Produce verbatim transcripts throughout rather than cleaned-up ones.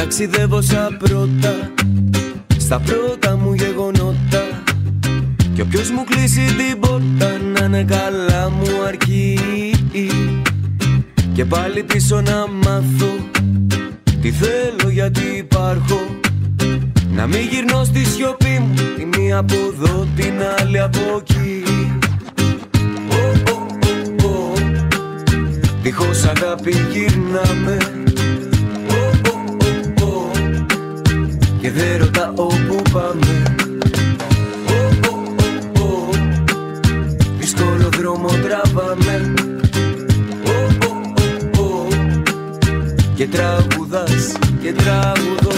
ταξιδεύω σαν πρώτα, στα πρώτα μου γεγονότα. Κι όποιος μου κλείσει την πόρτα να είναι καλά μου αρκεί. Και πάλι πίσω να μάθω τι θέλω, γιατί υπάρχω. Να μην γυρνώ στη σιωπή μου, τη μία από εδώ, την άλλη από εκεί. Oh, oh, oh, oh. Δίχως αγάπη γυρνάμε. Oh, oh, oh, oh. Και δεν ρωτάω όπου πάμε. Oh, oh, oh, oh. Δύσκολο δρόμο τραβάμε. Oh, oh, oh, oh. Και τραγουδάς και τραγουδώ.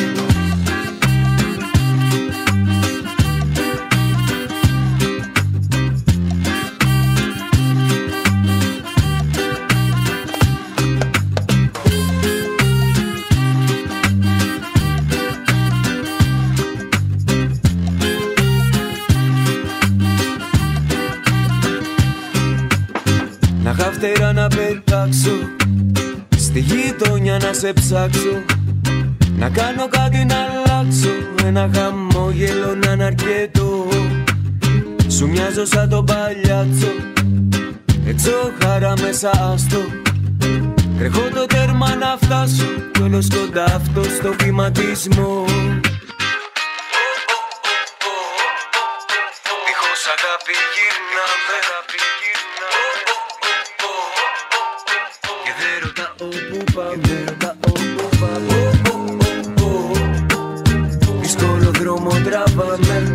Φτερά να πετάξω, στη γειτονιά να σε ψάξω. Να κάνω κάτι να αλλάξω, ένα χαμόγελο να είναι αρκετό. Σου μοιάζω σαν τον παλιάτσο, έξω χαρά μέσα άστο. Τρέχω το τέρμα να φτάσω, κι όλος κοντά αυτό στο βηματισμό. Δίχως αγάπη γυρνάμε. Δύσκολο δρόμο τραβάμε.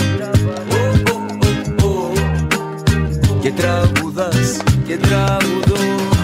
Και τραγουδάς και τραγουδώ.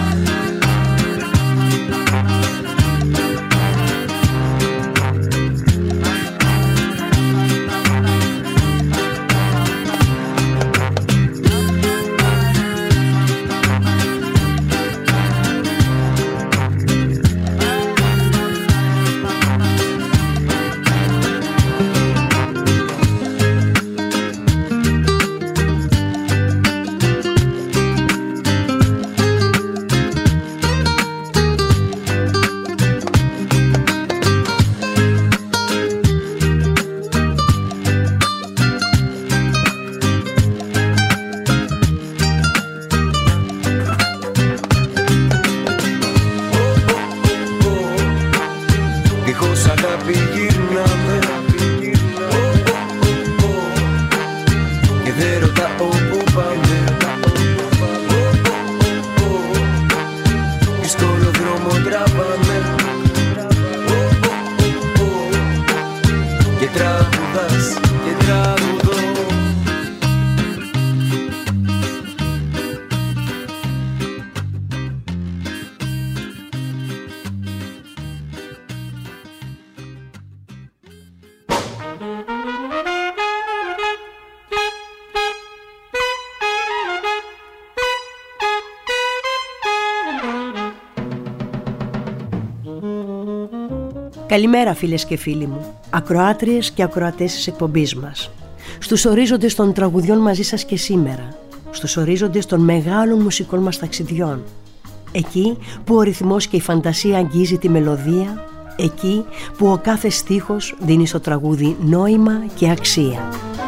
Καλημέρα φίλες και φίλοι μου, ακροάτριες και ακροατές της εκπομπής μας. Στους ορίζοντες των τραγουδιών μαζί σας και σήμερα, στους ορίζοντες των μεγάλων μουσικών μας ταξιδιών. Εκεί που ο ρυθμός και η φαντασία αγγίζει τη μελωδία, εκεί που ο κάθε στίχος δίνει στο τραγούδι νόημα και αξία.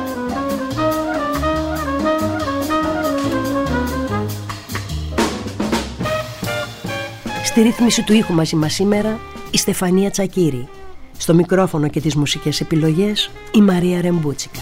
Στη ρύθμιση του ήχου μαζί μας σήμερα η Στεφανία Τσακύρη. Στο μικρόφωνο και τις μουσικές επιλογές η Μαρία Ρεμπούτσικα.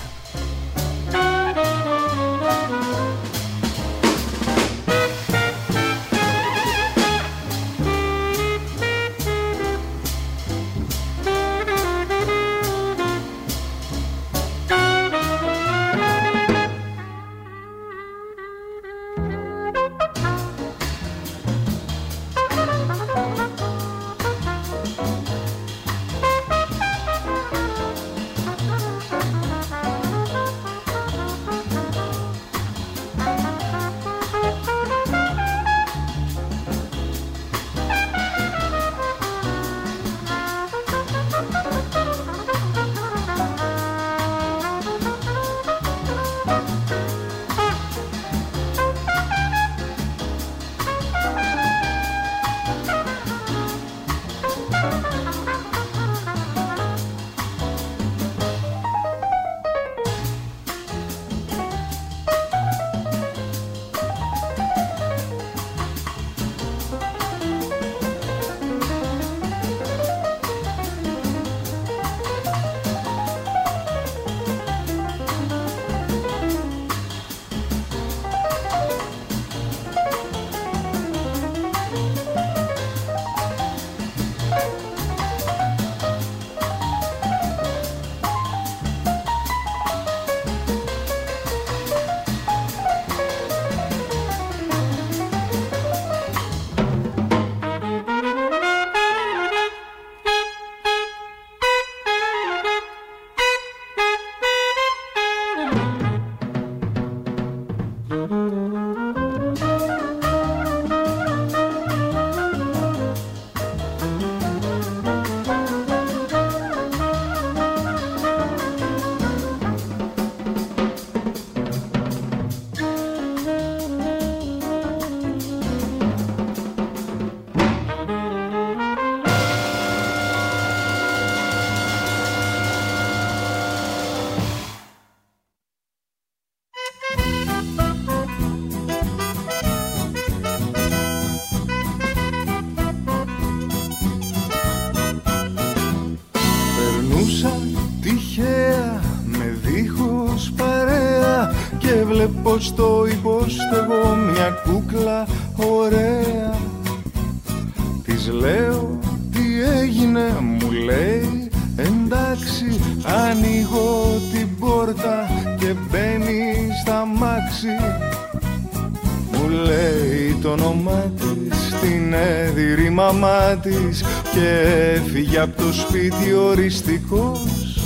βλέπω στο υποστεγό μια κούκλα ωραία. Της λέω τι έγινε, μου λέει εντάξει. Ανοίγω την πόρτα και μπαίνει στα μάξι. Μου λέει το όνομά της, την έδιρη μαμά της και έφυγε από το σπίτι οριστικός.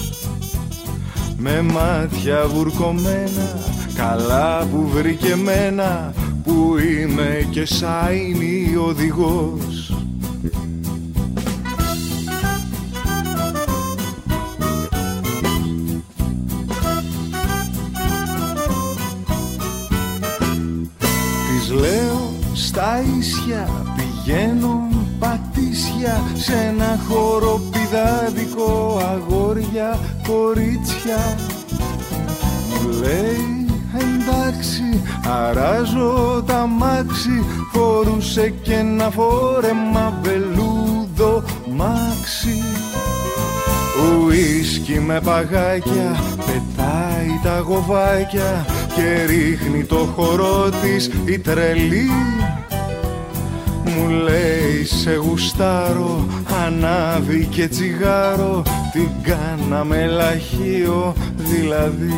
Με μάτια βουρκωμένα, καλά που βρήκε μένα, που είμαι και σάινι οδηγός. Της λέω στα ίσια πηγαίνω πατήσια, σε ένα χώρο πηδάδικο, αγόρια, κορίτσια. Μου λέει εντάξει, αράζω τα μάξι, φορούσε και ένα φόρεμα βελούδο μάξι. Ουίσκι με παγάκια, πετάει τα γοβάκια και ρίχνει το χορό της η τρελή. Μου λέει σε γουστάρω, ανάβει και τσιγάρο, την κάναμε λαχείο δηλαδή.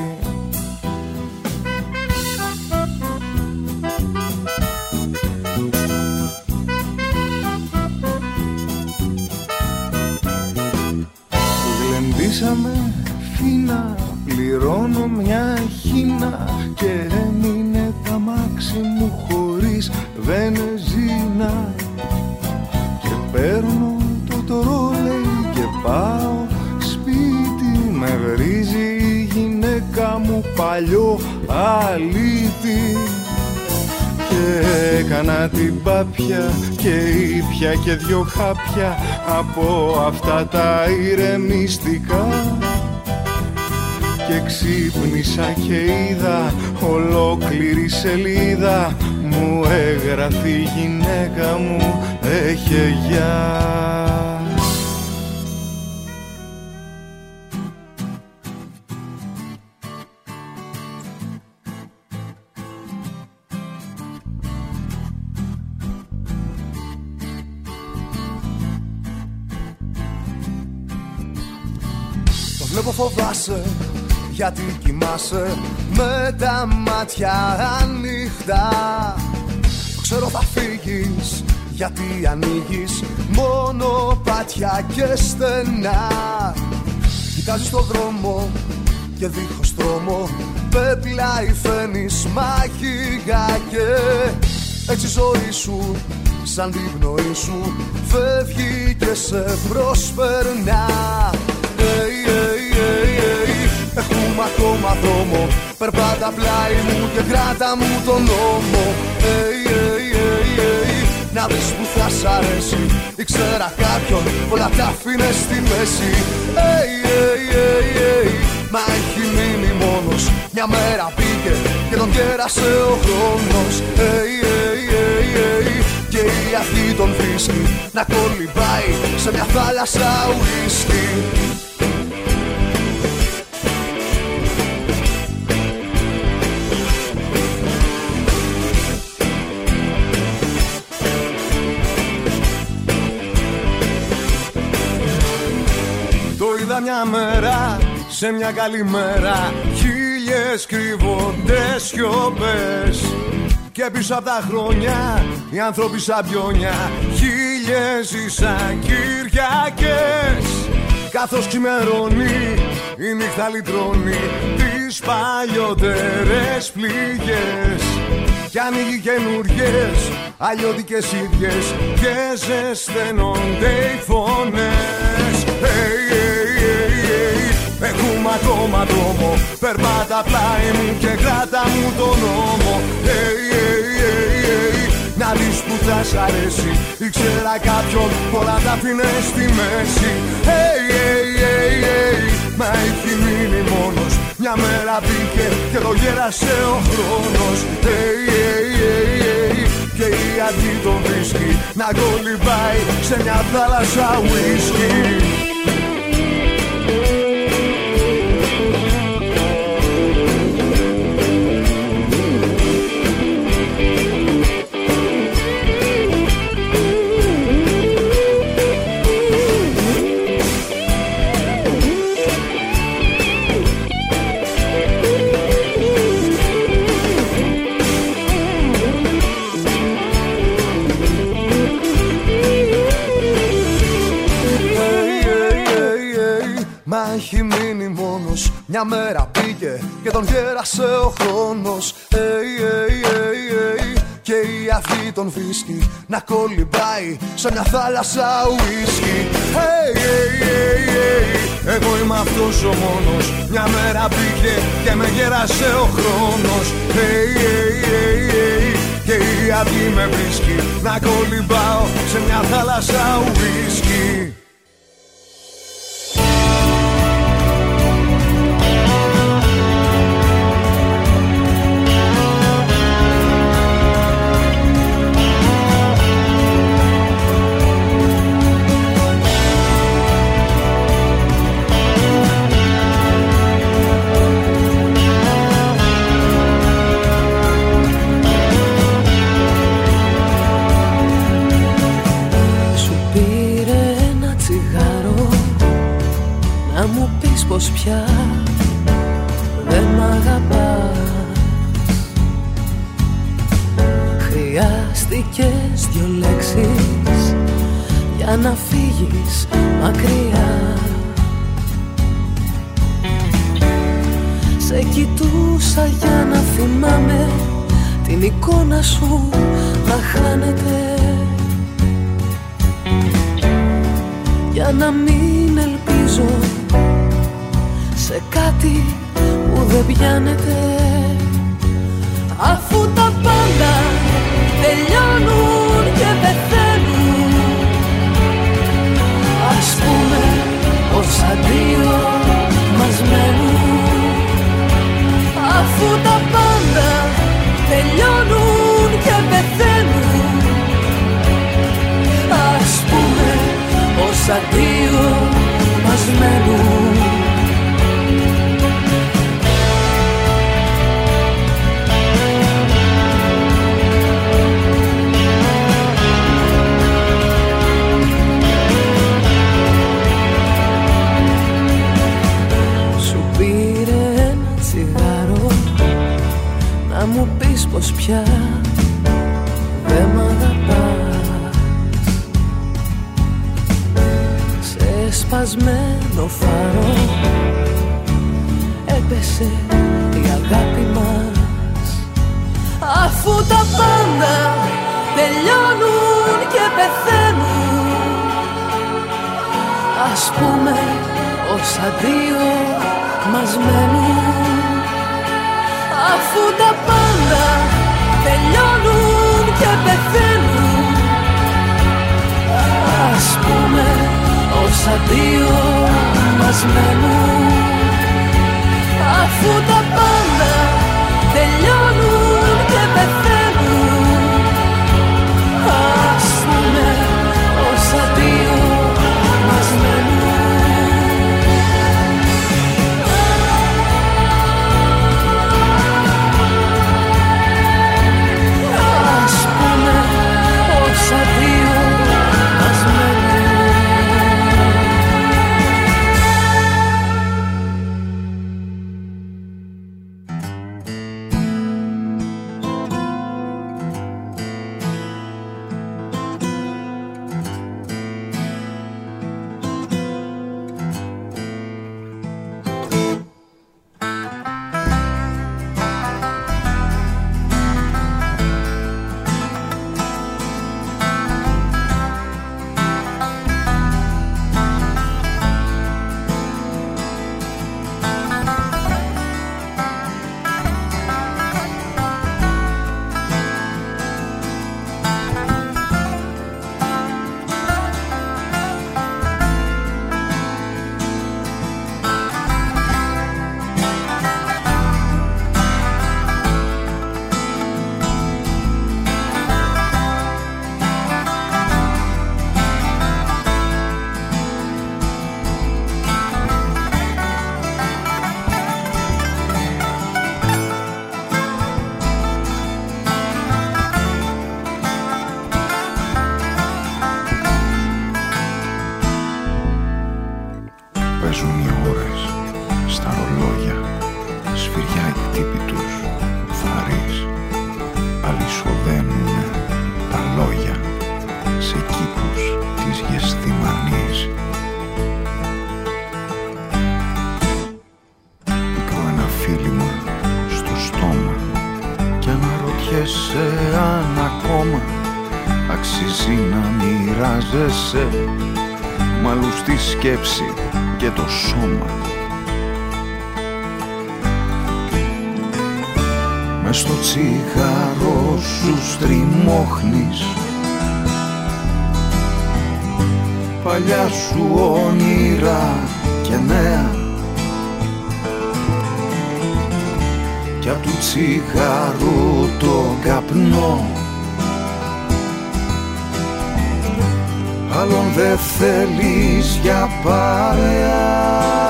Γλεντήσαμε φίνα, πληρώνω μια χίνα και έμεινε τα μάξι μου χωρίς βενζίνα. Και παίρνω το τρόλεϊ και πάω σπίτι, με βρίζει η γυναίκα μου παλιό αλήτη. Και έκανα την πάπια και ήπια και δυο χάπια από αυτά τα ηρεμιστικά. Και ξύπνησα και είδα ολόκληρη σελίδα, μου έγραφε η γυναίκα μου έχε γεια. Το βλέπω φοβάσαι γιατί κοιμάσαι με τα μάτια ανοιχτά. Το ξέρω θα φύγεις γιατί ανοίγεις μόνο πάτια και στενά. Κοιτάζεις τον δρόμο και δίχως τρόμο πέπλα υφαίνεις μαγικά. Και έτσι η ζωή σου σαν την πνοή σου φεύγει και σε προσπερνά. Hey, hey, hey, hey. Έχουμε ακόμα δρόμο, περπάτα πλάι μου και κράτα μου τον νόμο. Hey, hey, hey, hey. Να δεις που θα σ' αρέσει, ήξερα κάποιον, όλα τα αφήνε στη μέση. Hey, hey, hey, hey. Μα έχει μείνει μόνος, μια μέρα πήγε και τον κέρασε ο χρόνος. Hey, hey, hey, hey. Και η αυτή τον βρίσκει να κολυμπάει σε μια θάλασσα ουίσκι. Μια μέρα, σε μια καλή μέρα, χίλιες κρύβονται σιωπές. Και πίσω απ' τα χρόνια, οι άνθρωποι σαν πιόνια, χίλιες ήσαν Κυριακές. Καθώς ξημερώνει, η νύχτα λυτρώνει τις παλιότερες πληγές. Κι ανοίγει καινούριες, αλλιώτικες ίδιες και ζεσθενώνται οι φωνές. Hey, hey, hey, hey. Έχουμε ακόμα δρόμο, περπάτα πλάι μου και κράτα μου τον νόμο. Hey, hey, hey, hey. Να δεις που θα σ' αρέσει, ήξερα κάποιον, πολλά τα αφήνε στη μέση. Hey, hey, hey, hey. Μα έχει μείνει μόνος, μια μέρα μπήκε και το γέρασε ο χρόνος. Hey, hey, hey, hey. Και η αργή τον βρίσκει να κολυμπάει σε μια θάλασσα ουίσκι. μόνος. Μια μέρα πήγε και τον γέρασε ο χρόνος. Hey, hey, hey, hey. Και η αυγή τον βρίσκει να κολυμπάει σε μια θάλασσα ουίσκι. Hey, hey, hey, hey. Εγώ είμαι αυτός ο μόνος. Μια μέρα πήγε και με γέρασε ο χρόνος. Hey, hey, hey, hey. Και η αυγή με βρίσκει να κολυμπάω σε μια θάλασσα ουίσκι. Πως πια δεν μ' αγαπάς. Χρειάστηκες δυο λέξεις για να φύγεις μακριά. Σε κοιτούσα για να θυμάμαι την εικόνα σου να χάνεται, για να μην ελπίζω σε κάτι που δεν πιάνεται. Αφού τα πάντα τελειώνουν και πεθαίνουν, ας πούμε πως αντίο μας μένουν. Αφού τα πάντα τελειώνουν και πεθαίνουν, ας πούμε πως αντίο μας μένουν. Να μου πεις πως πια δεν μ' αγαπάς. Σε σπασμένο φάρο έπεσε η αγάπη μας. Αφού τα πάντα τελειώνουν και πεθαίνουν, ας πούμε ως αντίο μας μένουν. Αφού τα πάντα τελειώνουν και πεθαίνουν, ας πούμε ως αντίο μας μένουν. Αφού τα πάντα τελειώνουν και πεθαίνουν, ας πούμε ως αντίο μας μένουν. ρωτιέσαι αν ακόμα αξίζει να μοιράζεσαι μ' άλλους τη σκέψη και το σώμα. Μες στο τσιγάρο σου στριμώχνεις παλιά σου όνειρα και νέα κι απ' του τσιγάρου το καπνό άλλον δε θέλεις για παρέα.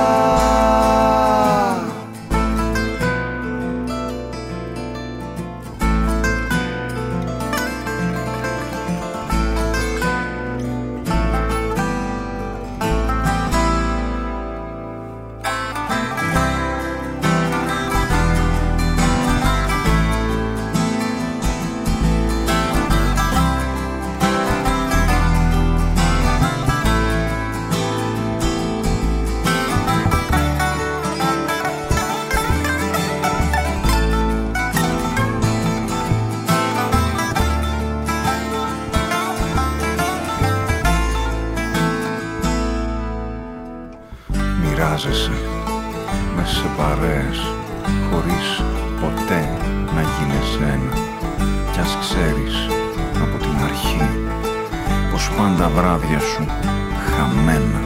Μοιράζεσαι μες σε παρέες χωρίς ποτέ να γίνεσαι ένα κι ας ξέρεις από την αρχή πως πάντα βράδια σου χαμένα.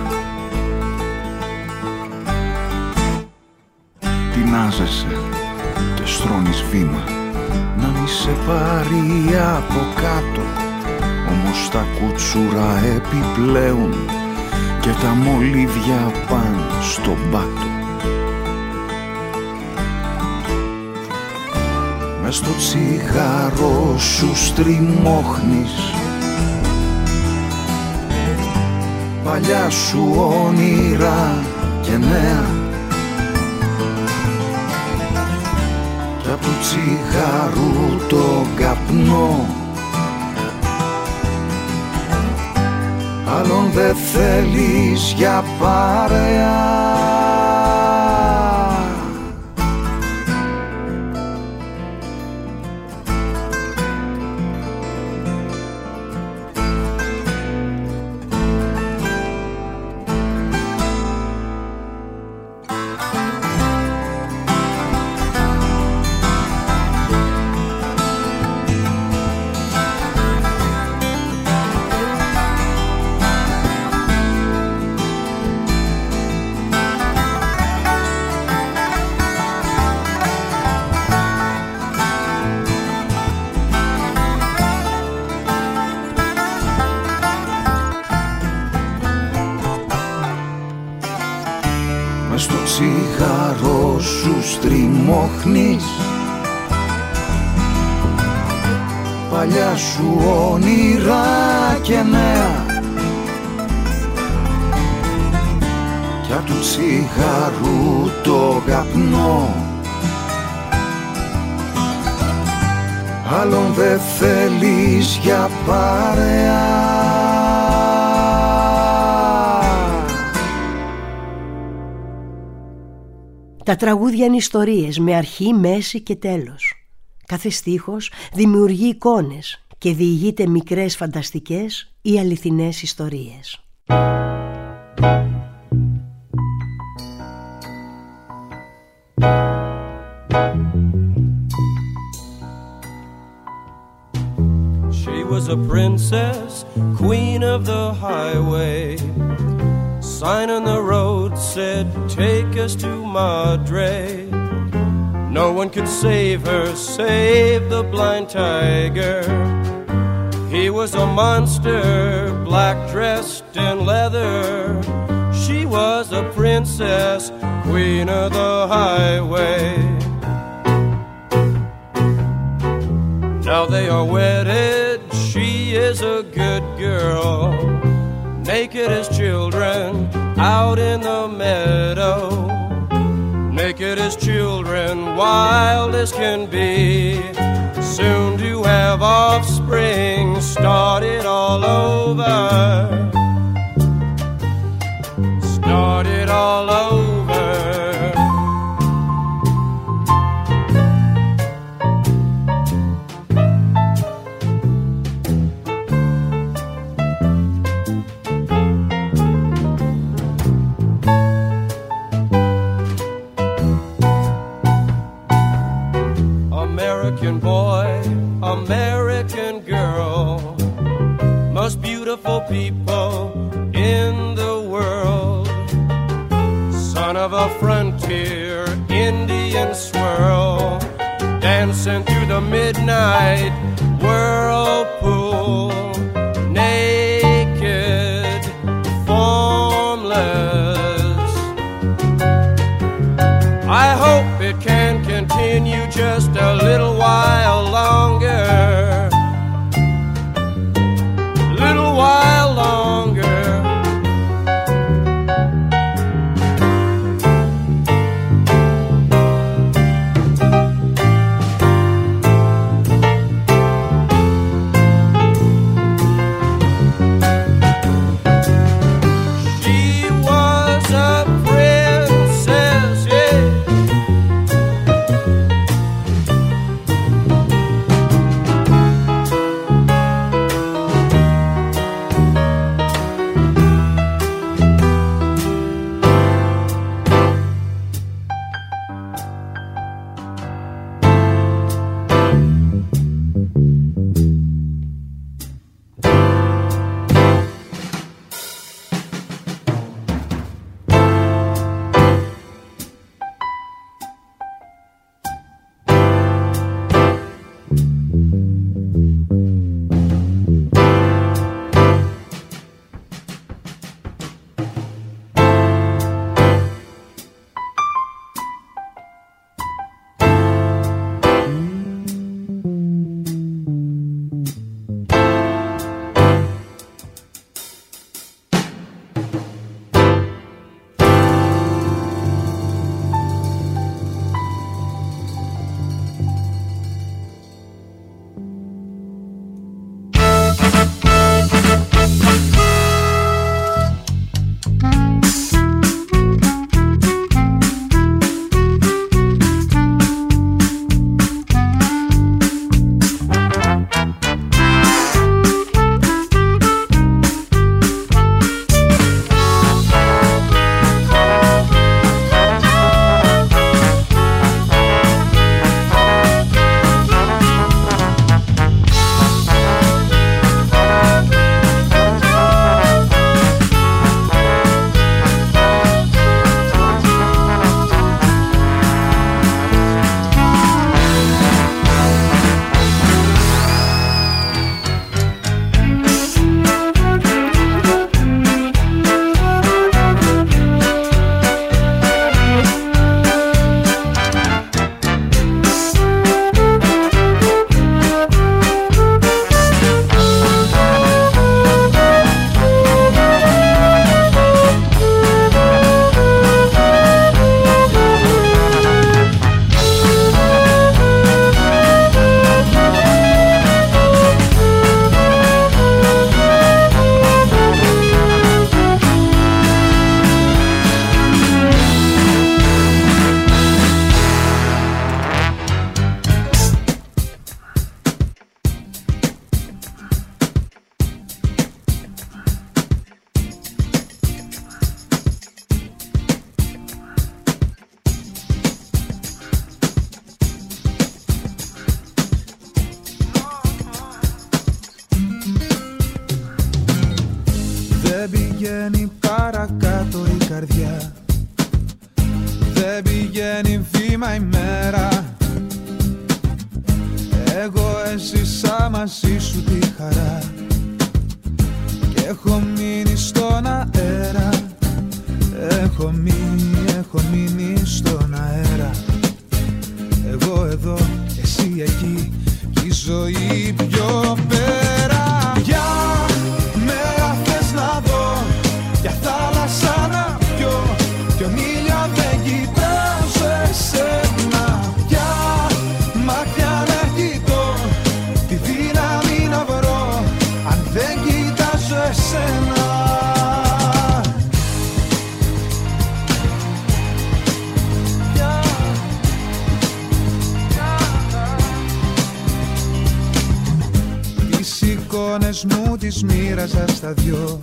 Τεινάζεσαι και στρώνεις βήμα να μη σε πάρει από κάτω, όμως τα κούτσουρα επιπλέουν και τα μολύβια πάνε στον πάτο. Μες στο τσιγάρο σου στριμώχνεις παλιά σου όνειρα και νέα κι απ' του τσιγάρου το καπνό άλλον δε θέλεις για παρέα. Τσιγάρο σου στριμώχνεις παλιά σου όνειρα και νέα κι απ' του τσιγάρου το καπνό άλλον δε θέλεις για παρέα. Τα τραγούδια είναι ιστορίες με αρχή, μέση και τέλος. Κάθε στίχος δημιουργεί εικόνες και διηγείται μικρές φανταστικές ή αληθινές ιστορίες. She was a princess, queen of the highway. Sign on the road said, take us to Madre. No one could save her, save the blind tiger. He was a monster, black dressed in leather. She was a princess, queen of the highway. Now they are wedded, she is a good girl. Naked as children out in the meadow. Naked as children, wild as can be. Soon to have offspring, start it all over. Start it all over. American boy, American girl, most beautiful people in the world, son of a frontier Indian swirl, dancing through the midnight whirlpool, naked, formless. I hope it can continue just a little while longer, little while longer. Δεν πηγαίνει παρακάτω η καρδιά, δεν πηγαίνει βήμα η μέρα. Εγώ έζησα μαζί σου τη χαρά και έχω μείνει στον αέρα. Έχω μείνει, έχω μείνει στον αέρα. Εγώ εδώ, εσύ εκεί, κι η ζωή πιο πέρα. Για μέρα θες να δω, για θάλασσα να πιω, κι τον ήλιο δεν κοιτάζω εσένα. Για μάτια να κοιτώ, τη δύναμη να βρω, αν δεν κοιτάζω εσένα. Τις εικόνες μου τις μοίραζα στα δυο,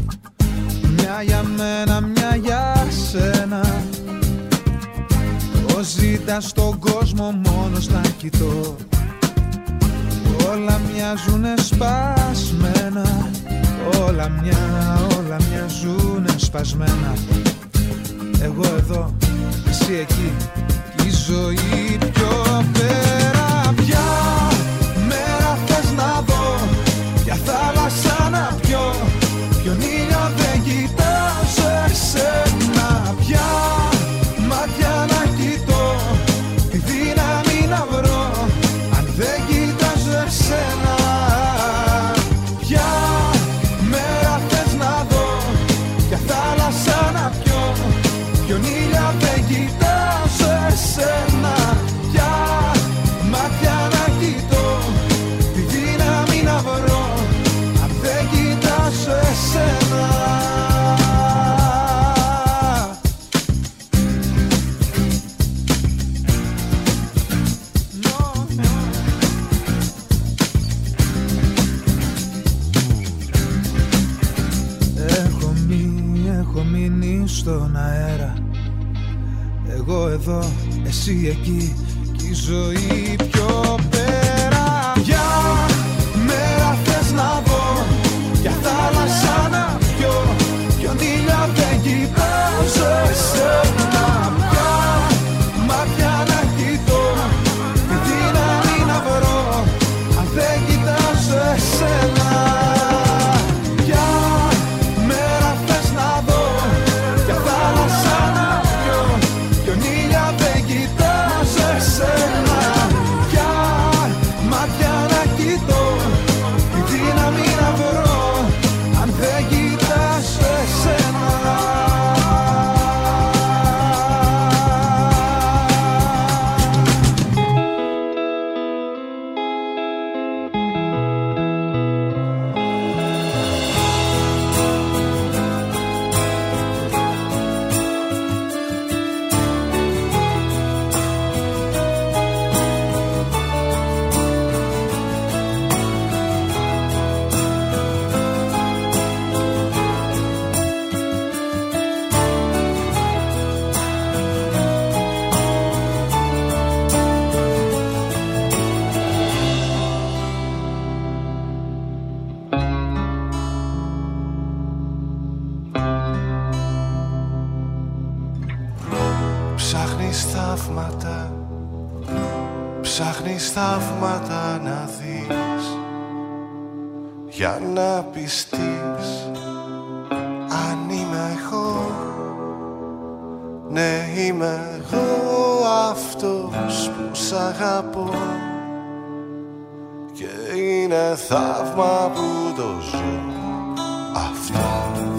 μια για μένα, μια για σένα. Πως ζήτα στον κόσμο μόνος να κοιτώ. Όλα μοιάζουνε σπασμένα, όλα μια, όλα μοιάζουνε σπασμένα. Εγώ εδώ, εσύ εκεί, η ζωή πιο πέρα. Ποια μέρα θες να δω, ποια θάλασσα να πιω, ποιον ήλιο δεν κοιτάζω εσένα. Ποια μάτια να κοιτώ, τη δύναμη να βρω, αν δεν κοιτάζω εσένα. Ποια μέρα θες να δω, ποια θάλασσα να πιω, ποιον ήλιο δεν κοιτάζω εσένα. Ποια μάτια να κοιτώ, τη δύναμη να βρω, αν δεν κοιτάζω εσένα. Έχω μείνει, έχω μείνει στον αέρα. Εγώ εδώ, εσύ εκεί, κι η ζωή πιο πέρα. Ποια μέρα θες να δω, ποια θάλασσα να πιω, ποιον ήλιο δεν κοιτάζω εσένα. Ποια μάτια να κοιτώ, τη δύναμη να βρω, αν δεν κοιτάζω εσένα. Ποια μέρα θες να δω, ποια θάλασσα να πιω, ποιον ήλιο δεν κοιτάζω εσένα. Ποια μάτια να κοιτώ, τη δύναμη να βρω, αν δεν κοιτάζω εσένα. Ψάχνεις θαύματα, ψάχνεις θαύματα να δεις, για να πιστείς αν είμαι εγώ. Ναι, είμαι εγώ αυτός που σ' αγαπώ, και είναι θαύμα που το ζω αυτό.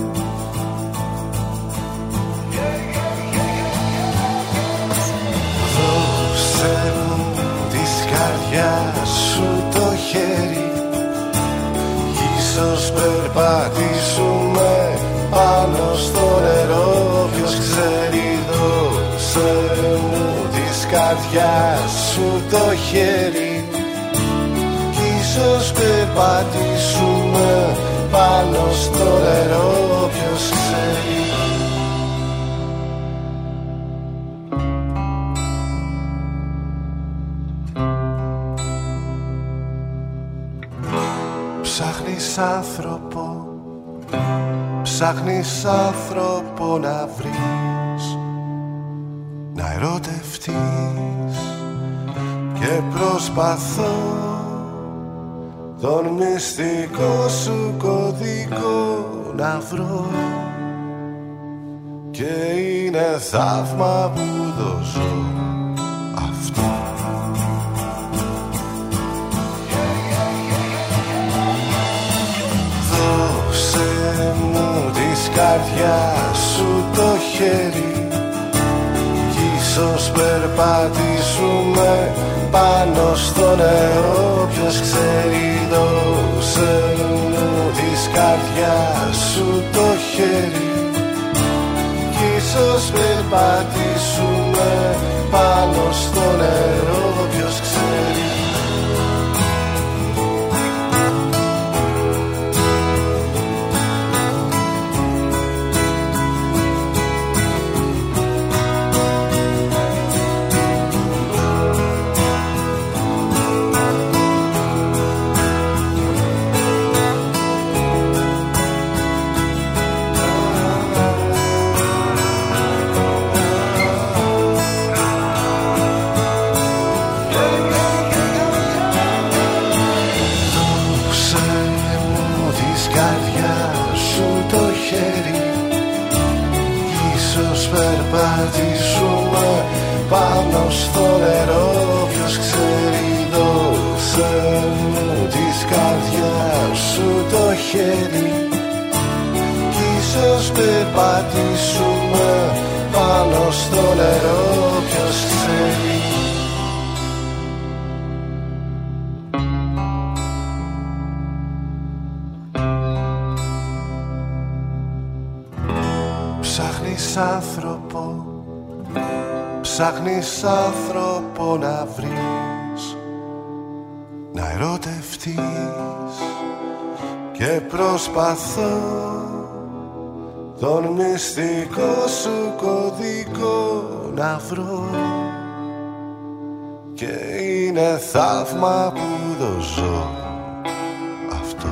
Δώσε μου της καρδιάς σου το χέρι, ίσως περπατήσουμε πάνω στο νερό, ποιος ξέρει. Δώσε μου της καρδιάς σου το χέρι, ίσως περπατήσουμε πάνω στο νερό, ποιος ξέρει. Ψάχνεις άνθρωπο, ψάχνεις άνθρωπο να βρεις, να ερωτευτείς, και προσπαθώ τον μυστικό σου κωδικό να βρω, και είναι θαύμα που το ζω αυτό. Δώσε μου της καρδιάς σου το χέρι, ίσως περπατήσουμε πάνω στο νερό, ποιος ξέρει. Δώσε μου της καρδιάς σου το χέρι, ίσως περπατήσουμε πάνω στο νερό, ποιος ξέρει. νερό. Ποιος ξέρει, δώσε μου της καρδιάς σου το χέρι κι ίσως περπατήσουμε πάνω στο νερό. Ποιος ξέρει. Ψάχνεις άνθρωπο, ψάχνεις άνθρωπο να βρεις, να ερωτευτείς και προσπαθώ τον μυστικό σου κωδικό να βρω και είναι θαύμα που το ζω αυτό.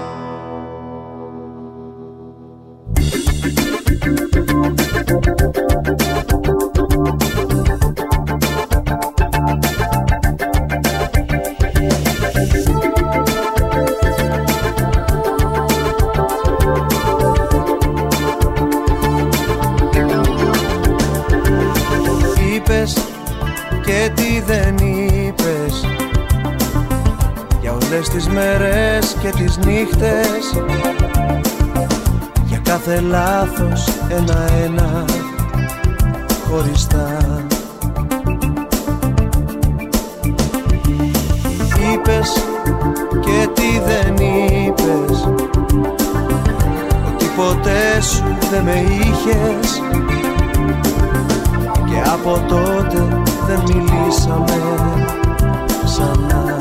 Και τι δεν είπες για όλες τις μέρες και τις νύχτες, για κάθε λάθος ένα-ένα χωριστά. Είπες και τι δεν είπες, ότι ποτέ σου δεν με είχες και από τότε δεν μιλήσαμε ξανά.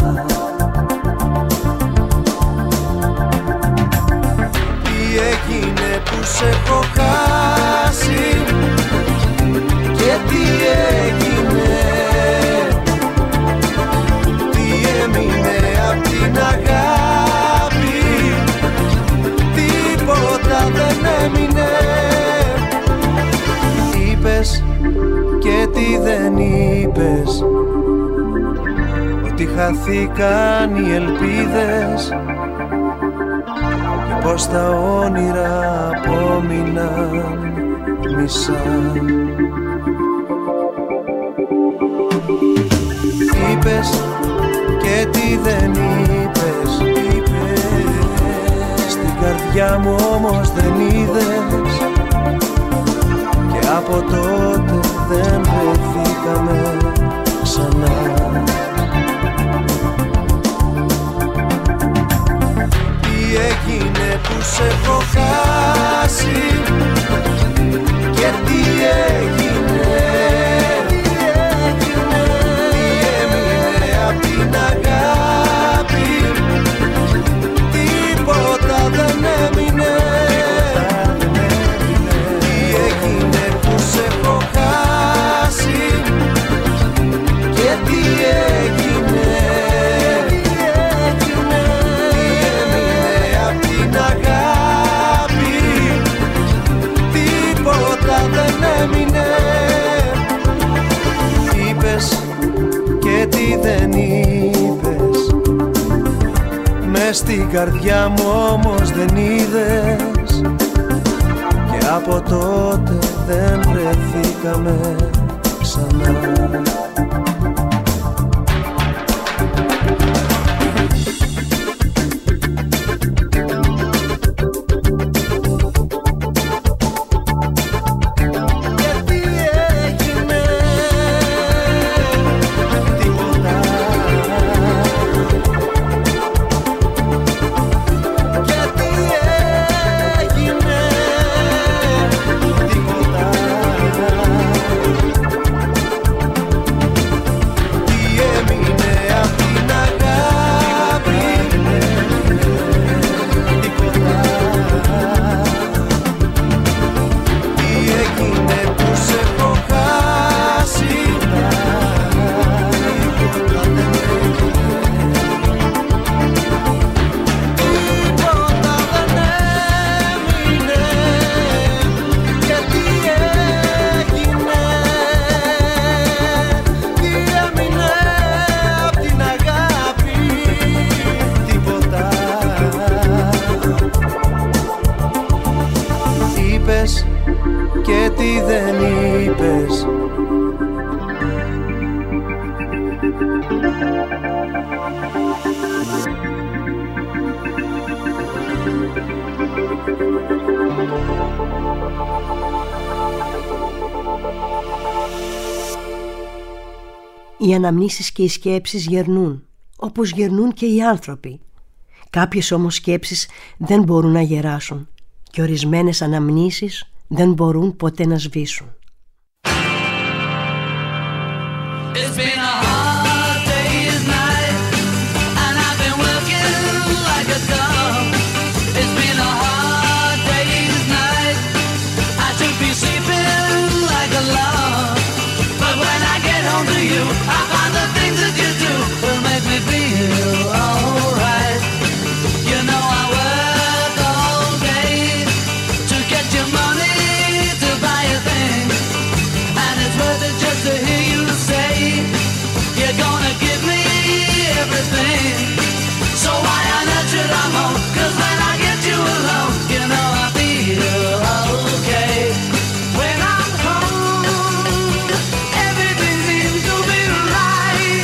Τι έγινε που σε έχω χάσει και τι έγινε, τι έμεινε απ' την αγάπη, τίποτα δεν έμεινε. Είπες και τι δεν είπες, ότι χαθήκαν οι ελπίδες και πως τα όνειρα απόμειναν μισά. Είπες και τι δεν είπες, είπες, στην καρδιά μου όμως δεν είδες και από τότε δεν βρεθήκαμε ξανά. Τι έγινε που σε έχω χάσει και τι έγινε, τι έμεινε απ' την αγάπη, τίποτα δεν έμεινε. Τι έγινε που σε έχω χάσει και τι έγινε, τι έμεινε απ' την αγάπη, τίποτα δεν έμεινε. Είπες και τι δεν είπες, μες στην καρδιά μου όμως δεν είδες και από τότε δεν βρεθήκαμε ξανά. Οι αναμνήσεις και οι σκέψεις γερνούν, όπως γερνούν και οι άνθρωποι. Κάποιες όμως σκέψεις δεν μπορούν να γεράσουν και ορισμένες αναμνήσεις δεν μπορούν ποτέ να σβήσουν. It's been a hard day's night and I've been working like a dog. It's been a hard day's night. I should be sleeping like a log. But when I get home to you, I find the things that you do will make me feel alright. You know I work all day to get your money to buy a thing, and it's worth it just to hear you say you're gonna give me everything. So why on earth should I moan? 'Cause when I get you alone, you know I feel okay. When I'm home, everything seems to be right.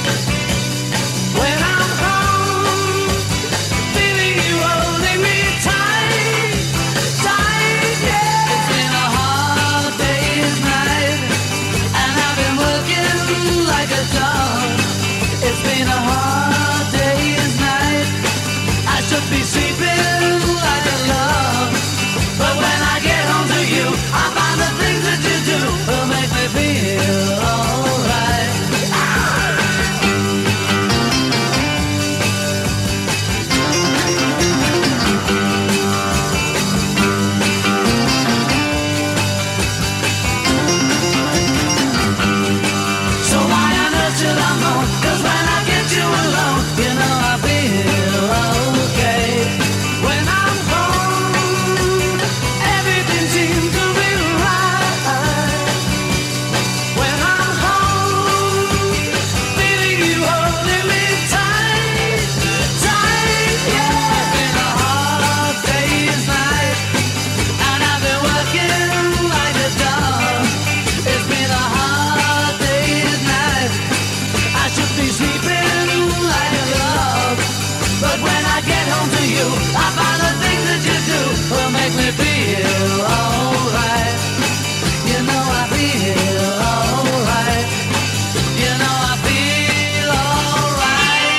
When I'm home, feeling you holding me tight, tight, yeah. It's been a hard day's night and I've been working like a dog. It's been a hard day's night. I should be sleeping like a log. But when I get home to you, I find the things that you do will make me feel alright. So why on earth should I moan? 'Cause when I get you alone, you know I feel okay. When I'm home, everything seems to be right. When I'm home, feeling you holding me tight, tight, yeah. It's been a hard day's night and I've been working like a dog. It's been a hard day's night. I should be sleeping like a log. But when I get home to you, I find the things that you do will make me feel alright. You know I feel alright. You know I feel alright.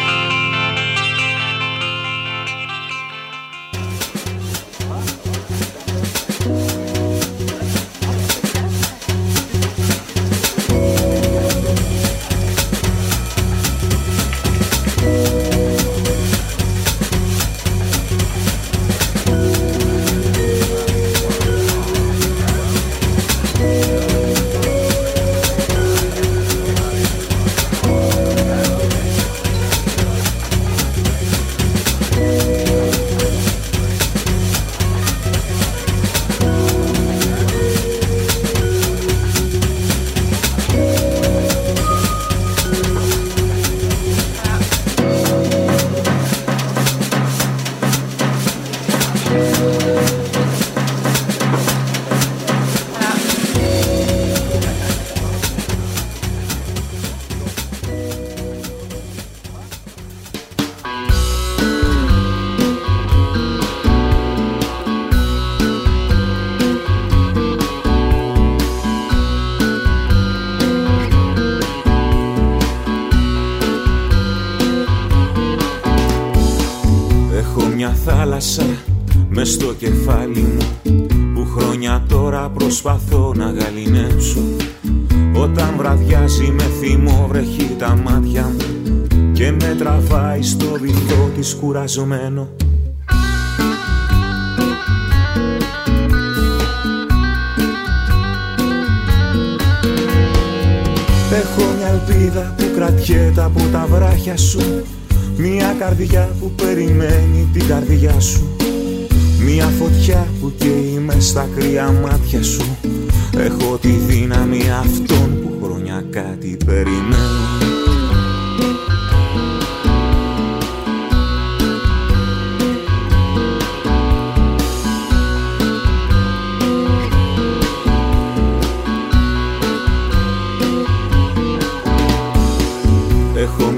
Έχω μια θάλασσα μες στο κεφάλι μου που χρόνια τώρα προσπαθώ να γαληνέψω. Όταν βραδιάζει με θυμό βρέχει τα μάτια μου και με τραβάει στο βυθό της κουραζωμένο. Έχω μια ελπίδα που κρατιέται από τα βράχια σου, μια καρδιά που περιμένει την καρδιά σου, μια φωτιά που καίει μες στα κρύα μάτια σου. Έχω τη δύναμη αυτών που χρόνια κάτι περιμένουν.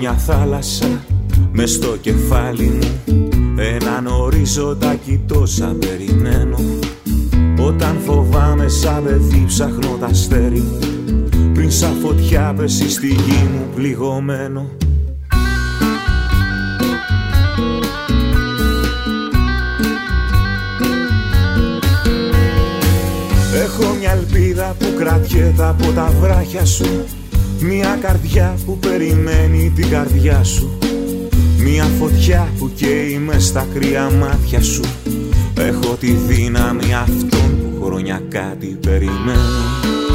μια θάλασσα μες στο κεφάλι μου, έναν ορίζοντα κοιτώ σαν περιμένω. Όταν φοβάμαι σαν παιδί ψάχνω τα αστέρι μου, πριν σαν φωτιά πέσει στη γη μου πληγωμένο. Έχω μια ελπίδα που κρατιέται από τα βράχια σου, μια καρδιά που περιμένει την καρδιά σου, μια φωτιά που καίει μες στα κρύα μάτια σου. Έχω τη δύναμη αυτών που χρόνια κάτι περιμένω.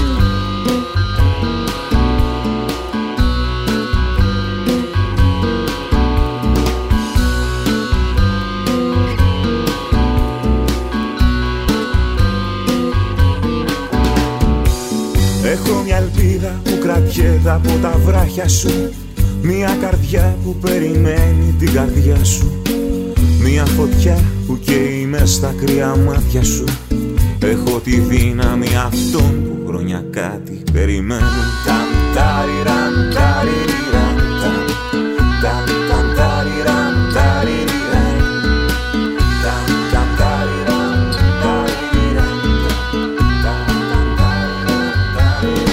Έχω μια ελπίδα που κρατιέται από τα βράχια σου, μια καρδιά που περιμένει την καρδιά σου, μια φωτιά που καίει μες στα κρύα μάτια σου. Έχω τη δύναμη αυτών που χρόνια κάτι περιμένουν. Ταν ταριραν ταριραν ταν, ταν ταν ταριραν ταριραν, ταν ταν ταριραν ταριραν, ταν ταν ταριραν ταριραν.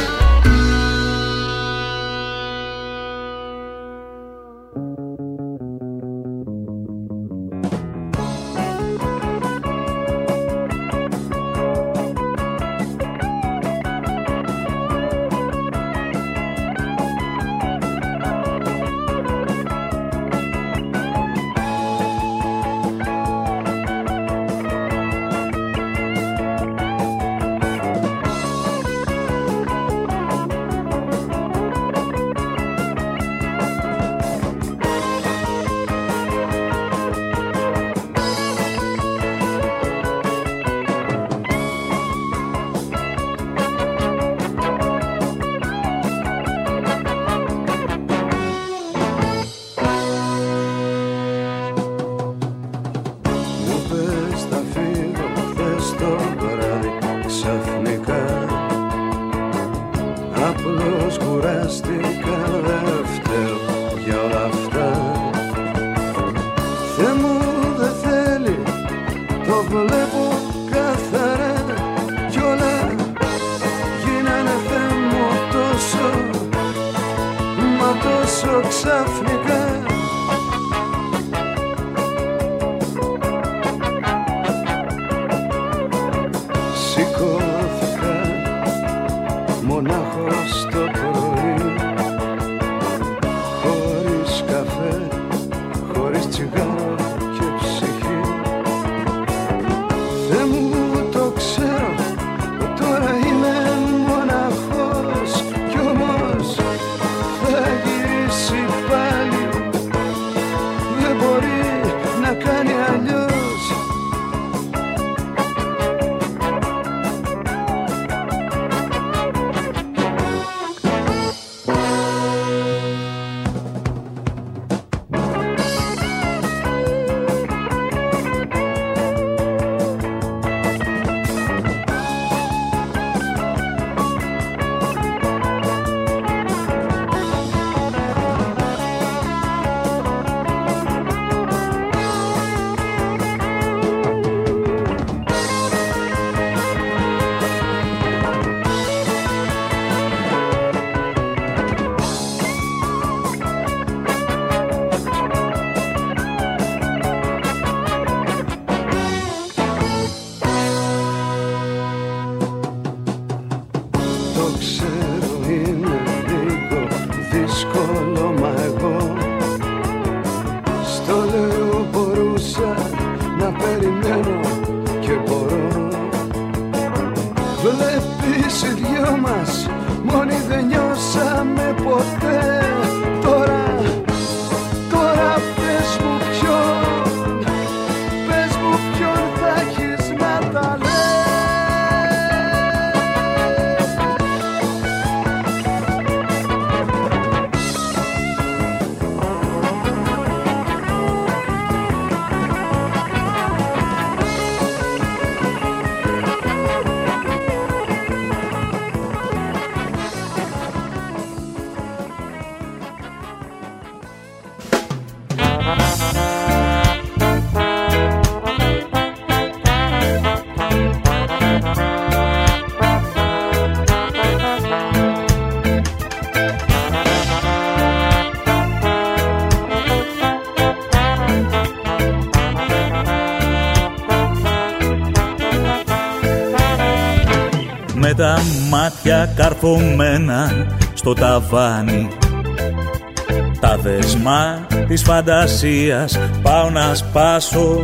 μάτια καρφωμένα στο ταβάνι. Τα δεσμά της φαντασίας πάω να σπάσω.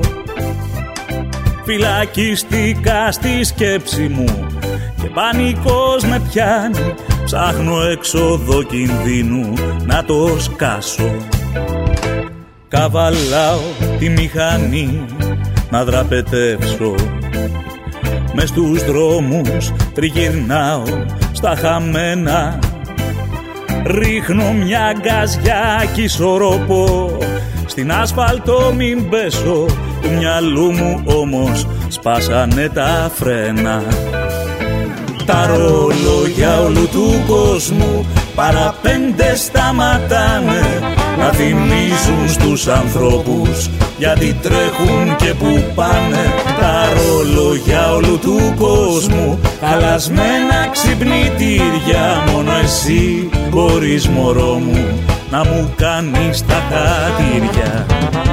Φυλακιστικά στη σκέψη μου και πανικός με πιάνει. Ψάχνω έξοδο κινδύνου να το σκάσω. Καβαλάω τη μηχανή να δραπετεύσω. Μες στους δρόμους τριγυρνάω στα χαμένα. Ρίχνω μια γκαζιά κι ισορροπώ. Στην άσφαλτο μην πέσω. Του μυαλού μου όμως σπάσανε τα φρένα. Τα ρολόγια όλου του κόσμου παραπέντε σταματάνε να θυμίζουν στους ανθρώπους γιατί τρέχουν και που πάνε. Τα ρολόγια όλου του κόσμου χαλασμένα ξυπνητήρια. Μόνο εσύ μπορείς μωρό μου να μου κάνεις τα χατήρια.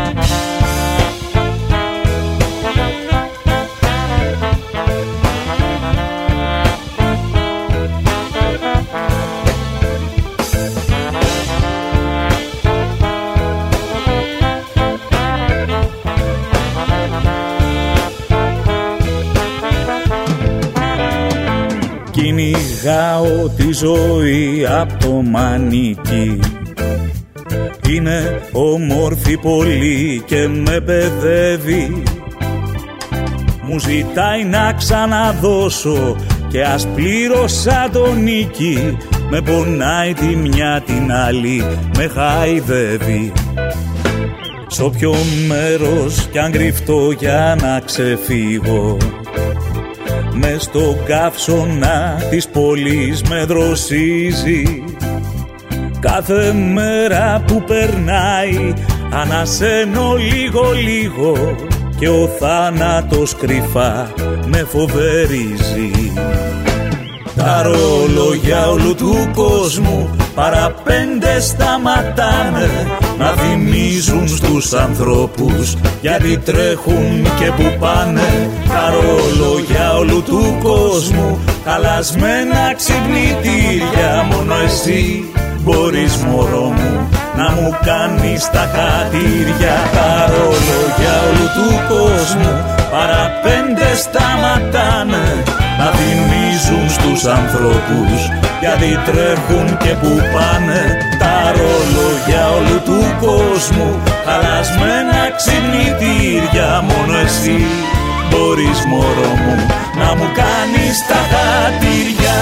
Κυνηγάω τη ζωή απ' το μανίκι. Είναι όμορφη πολύ και με παιδεύει. Μου ζητάει να ξαναδώσω και ας πλήρωσα το νίκη. Με πονάει τη μια την άλλη, με χαϊδεύει. Σ' όποιο μέρος κι αν κρυφτώ για να ξεφύγω, μες στο καύσωνα της πόλης με δροσίζει. Κάθε μέρα που περνάει ανασένω λίγο λίγο και ο θάνατος κρυφά με φοβερίζει. Τα ρολόγια όλου του κόσμου παραπέντε σταματάνε να θυμίζουν στους ανθρώπους γιατί τρέχουν και που πάνε. Τα ρολόγια όλου του κόσμου χαλασμένα ξυπνητήρια. Μόνο εσύ μπορείς μωρό μου να μου κάνεις τα χατήρια. Τα ρολόγια όλου του κόσμου παραπέντε σταματάνε να θυμίζουν στους ανθρώπους γιατί τρέχουν και που πάνε. Τα ρολόγια όλου του κόσμου χαλασμένα ξυπνητήρια. Μόνο εσύ μπορείς μωρό μου να μου κάνεις τα χατήρια.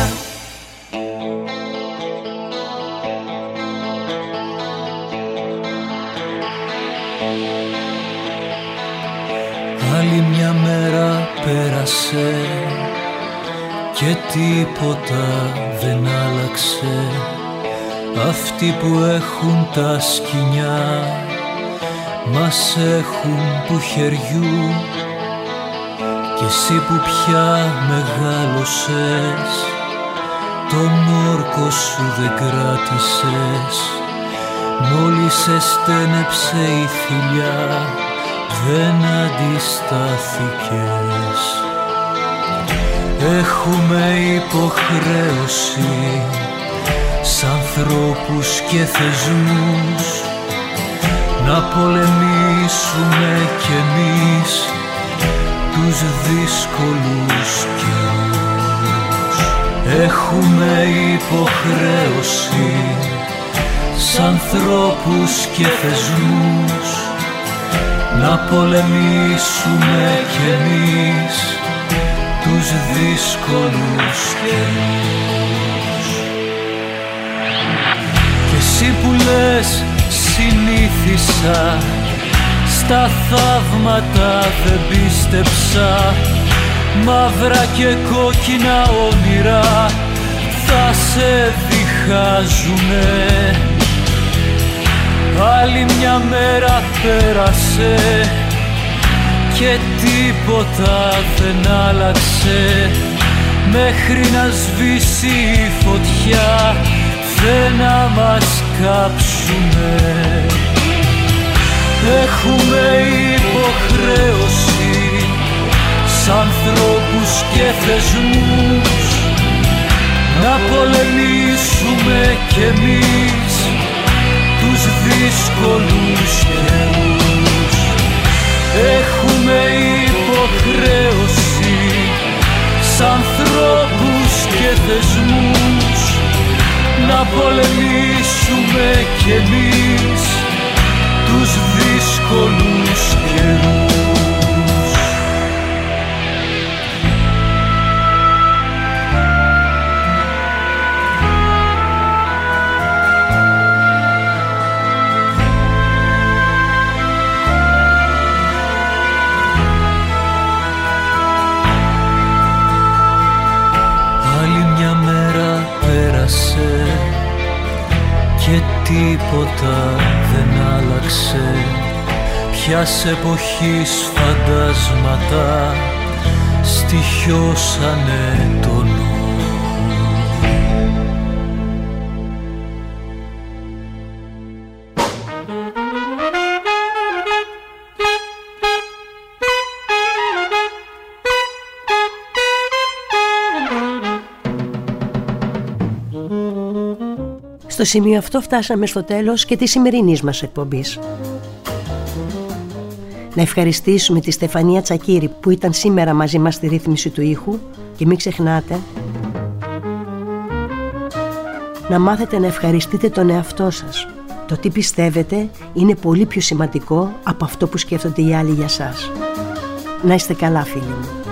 Άλλη μια μέρα πέρασε και τίποτα δεν άλλαξε. Αυτοί που έχουν τα σκοινιά μας έχουν του χεριού κι εσύ που πια μεγάλωσες τον όρκο σου δεν κράτησες. Μόλις εστένεψε η θηλιά δεν αντιστάθηκες. Έχουμε υποχρέωση σ' ανθρώπους και θεσμούς να πολεμήσουμε κι εμείς τους δύσκολους καιρούς. Έχουμε υποχρέωση σ' ανθρώπους και θεσμούς να πολεμήσουμε κι εμείς τους δύσκολους καιρούς. Και εσύ που λες συνήθισα, στα θαύματα δεν πίστεψα. Μαύρα και κόκκινα όνειρα θα σε διχάζουνε. Άλλη μια μέρα πέρασε και τίποτα δεν άλλαξε. Μέχρι να σβήσει η φωτιά δεν να μας κάψουνε. Έχουμε υποχρέωση σ' ανθρώπους και θεσμούς να πολεμήσουμε κι εμείς τους δύσκολους καιρούς. Έχουμε υποχρέωση σ' ανθρώπους και θεσμούς να πολεμήσουμε κι εμείς τους δύσκολους καιρούς. Και τίποτα δεν άλλαξε, ποιας εποχής φαντάσματα στοιχιώσανε τον νου. Στο σημείο αυτό φτάσαμε στο τέλος και της σημερινής μας εκπομπής. Να ευχαριστήσουμε τη Στεφανία Τσακίρη που ήταν σήμερα μαζί μας στη ρύθμιση του ήχου και μην ξεχνάτε να μάθετε να ευχαριστείτε τον εαυτό σας. Το τι πιστεύετε είναι πολύ πιο σημαντικό από αυτό που σκέφτονται οι άλλοι για σας. Να είστε καλά, φίλοι μου.